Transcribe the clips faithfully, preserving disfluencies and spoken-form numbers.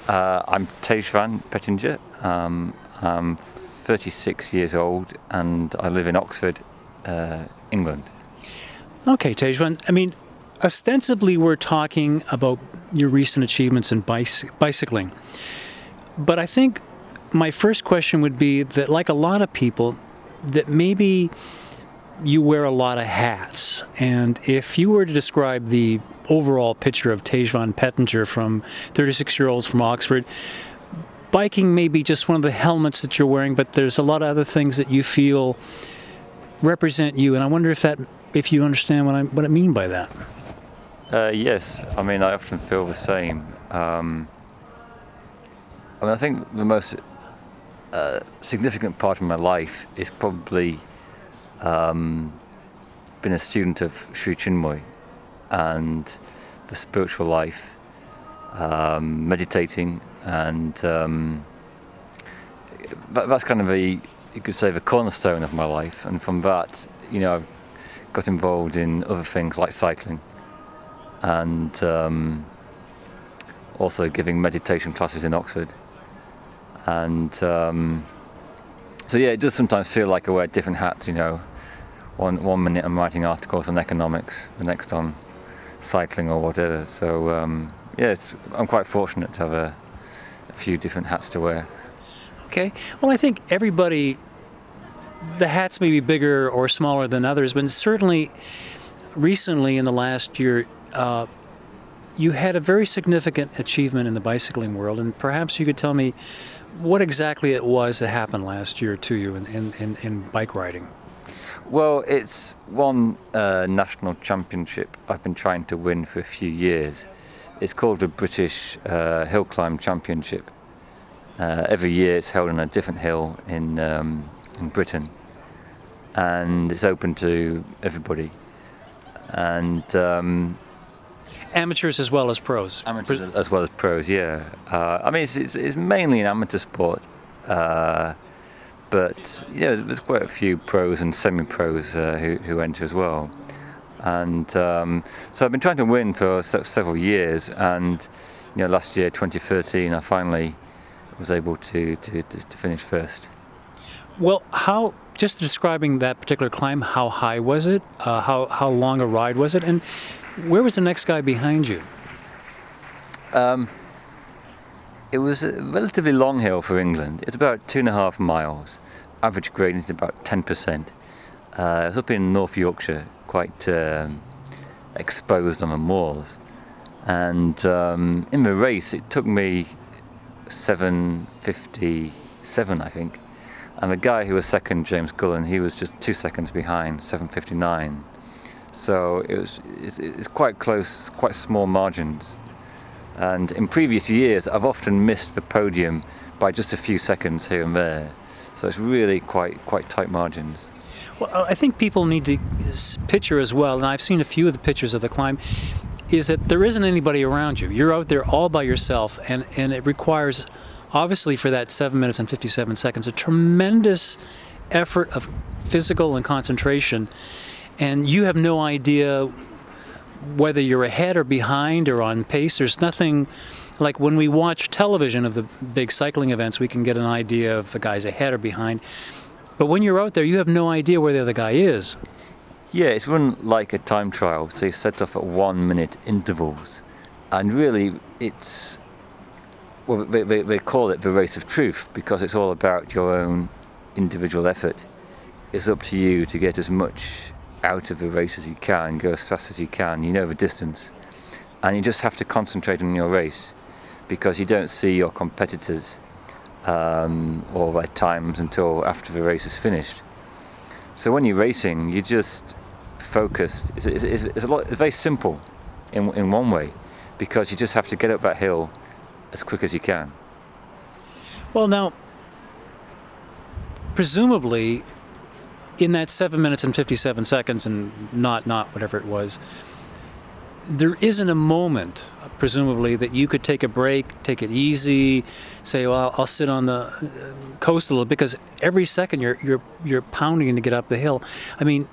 Uh, I'm Tejvan Pettinger. Um, I'm thirty-six years old and I live in Oxford, uh, England. Okay, Tejvan. I mean, ostensibly we're talking about your recent achievements in bicy- bicycling. But I think my first question would be that, like a lot of people, that maybe you wear a lot of hats. And if you were to describe the overall picture of Tejvan Pettinger from thirty-six-year-olds from Oxford, biking may be just one of the helmets that you're wearing, but there's a lot of other things that you feel represent you. And I wonder if that, if you understand what I what I mean by that. Uh, yes, I mean, I often feel the same. Um, I mean, I think the most uh, significant part of my life is probably um, being a student of Sri Chinmoy and the spiritual life, um, meditating, and um, that, that's kind of a, you could say, the cornerstone of my life. And from that, you know, I've got involved in other things like cycling, and um, also giving meditation classes in Oxford. And um, so yeah, it does sometimes feel like I wear different hats, you know. One one minute I'm writing articles on economics, the next on cycling or whatever. So um, yeah, it's, I'm quite fortunate to have a, a few different hats to wear. Okay. Well, I think everybody, the hats may be bigger or smaller than others, but certainly recently in the last year, uh, you had a very significant achievement in the bicycling world, and perhaps you could tell me what exactly it was that happened last year to you in, in, in, in bike riding. Well, it's one uh, national championship I've been trying to win for a few years. It's called the British uh, Hill Climb Championship. Uh, every year it's held on a different hill in um, in Britain, and it's open to everybody. And um, amateurs as well as pros. Amateurs as well as pros, yeah. Uh, I mean, it's, it's, it's mainly an amateur sport. Uh, But yeah, there's quite a few pros and semi-pros uh, who, who enter as well, and um, so I've been trying to win for se- several years. And you know, last year, twenty thirteen, I finally was able to to, to, to finish first. Well, how? Just describing that particular climb, how high was it? Uh, how how long a ride was it? And where was the next guy behind you? Um, It was a relatively long hill for England. It's about two and a half miles. Average gradient is about ten percent. Uh, it was up in North Yorkshire, quite um, exposed on the moors. And um, in the race, it took me seven fifty-seven, I think. And the guy who was second, James Gullen, he was just two seconds behind, seven fifty-nine. So it was it's, it's quite close, quite small margins. And in previous years, I've often missed the podium by just a few seconds here and there. So it's really quite quite tight margins. Well, I think people need to picture as well, and I've seen a few of the pictures of the climb, is that there isn't anybody around you. You're out there all by yourself, and, and it requires, obviously for that seven minutes and fifty-seven seconds, a tremendous effort of physical and concentration. And you have no idea whether you're ahead or behind or on pace. There's nothing like when we watch television of the big cycling events, we can get an idea of the guy's ahead or behind. But when you're out there, you have no idea where the other guy is. Yeah, it's run like a time trial. So you set off at one minute intervals. And really, it's, well, they, they, they call it the race of truth because it's all about your own individual effort. It's up to you to get as much out of the race as you can, go as fast as you can. You know the distance, and you just have to concentrate on your race because you don't see your competitors um, or their times until after the race is finished. So when you're racing, you just focused. It's, it's, it's, it's a lot. It's very simple in in one way because you just have to get up that hill as quick as you can. Well, now, presumably, in that seven minutes and fifty-seven seconds, and not not whatever it was, there isn't a moment, presumably, that you could take a break, take it easy, say, "Well, I'll sit on the coast a little," because every second you're you're you're pounding to get up the hill. I mean,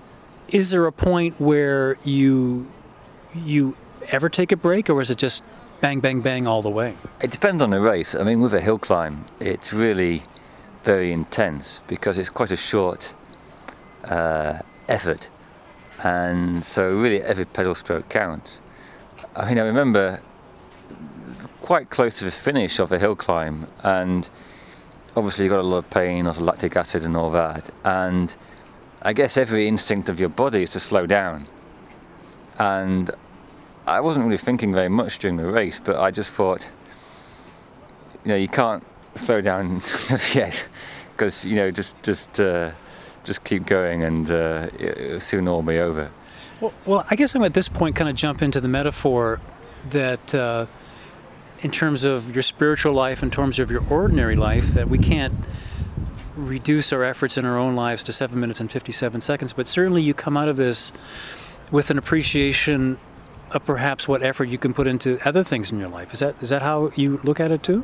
is there a point where you you ever take a break, or is it just bang, bang, bang all the way? It depends on the race. I mean, with a hill climb, it's really very intense because it's quite a short uh, effort, and so really every pedal stroke counts. I mean, I remember quite close to the finish of a hill climb, and obviously you got a lot of pain, a lot of lactic acid and all that, and I guess every instinct of your body is to slow down. And I wasn't really thinking very much during the race, but I just thought, you know, you can't slow down yet, because you know, just just uh, just keep going, and uh, it'll soon all be over. Well, well, I guess I'm at this point kind of jump into the metaphor that, uh, in terms of your spiritual life, in terms of your ordinary life, that we can't reduce our efforts in our own lives to seven minutes and fifty-seven seconds. But certainly, you come out of this with an appreciation of perhaps what effort you can put into other things in your life. Is that is that how you look at it too?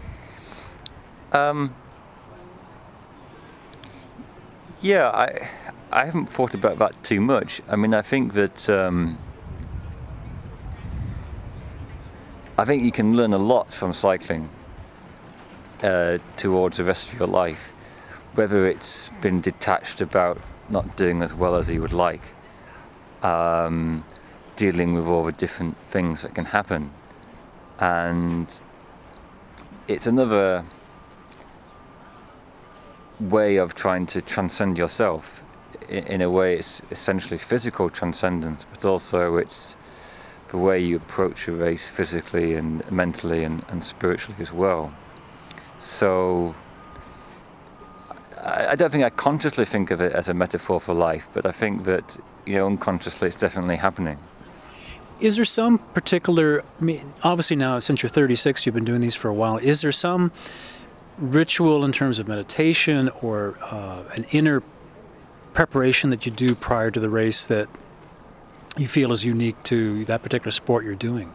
Um, yeah, I I haven't thought about that too much. I mean, I think that um, I think you can learn a lot from cycling uh, towards the rest of your life, whether it's been detached about not doing as well as you would like, um, dealing with all the different things that can happen, and it's another way of trying to transcend yourself. In a way, it's essentially physical transcendence, but also it's the way you approach a race physically and mentally and, and spiritually as well. So I, I don't think I consciously think of it as a metaphor for life, but I think that, you know, unconsciously it's definitely happening. Is there some particular, I mean, obviously now since you're thirty-six, you've been doing these for a while, is there some ritual in terms of meditation or uh, an inner preparation that you do prior to the race that you feel is unique to that particular sport you're doing?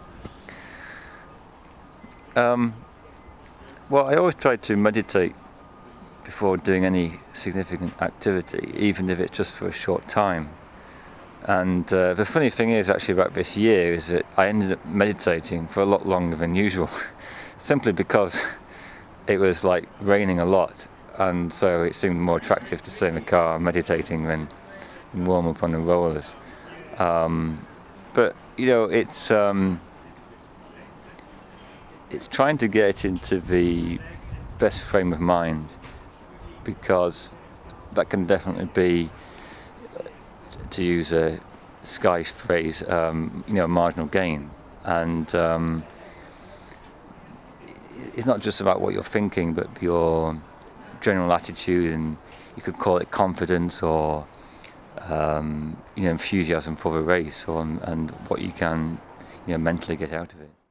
Um, well, I always try to meditate before doing any significant activity, even if it's just for a short time. And uh, the funny thing is actually about this year is that I ended up meditating for a lot longer than usual, simply because it was like raining a lot, and so it seemed more attractive to stay in the car meditating than warm up on the rollers. Um, but you know, it's um, it's trying to get into the best frame of mind, because that can definitely be, to use a Sky phrase, um, you know, marginal gain. And um, it's not just about what you're thinking, but your general attitude, and you could call it confidence or um, you know, enthusiasm for the race, or and what you can, you know, mentally get out of it.